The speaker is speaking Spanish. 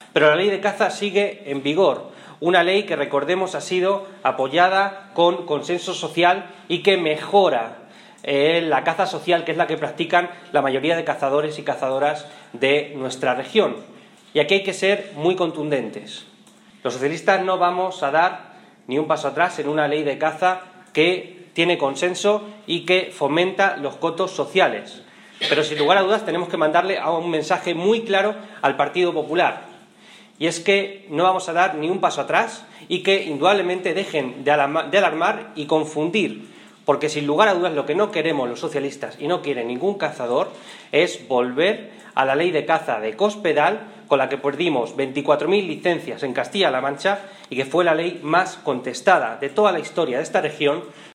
pero la ley de caza sigue en vigor. Una ley que, recordemos, ha sido apoyada con consenso social y que mejora la caza social, que es la que practican la mayoría de cazadores y cazadoras de nuestra región. Y aquí hay que ser muy contundentes. Los socialistas no vamos a dar ni un paso atrás en una ley de caza que tiene consenso y que fomenta los cotos sociales. Pero sin lugar a dudas tenemos que mandarle un mensaje muy claro al Partido Popular. Y es que no vamos a dar ni un paso atrás y que indudablemente dejen de alarmar y confundir, porque sin lugar a dudas lo que no queremos los socialistas y no quiere ningún cazador es volver a la ley de caza de Cospedal, con la que perdimos 24.000 licencias en Castilla-La Mancha y que fue la ley más contestada de toda la historia de esta región,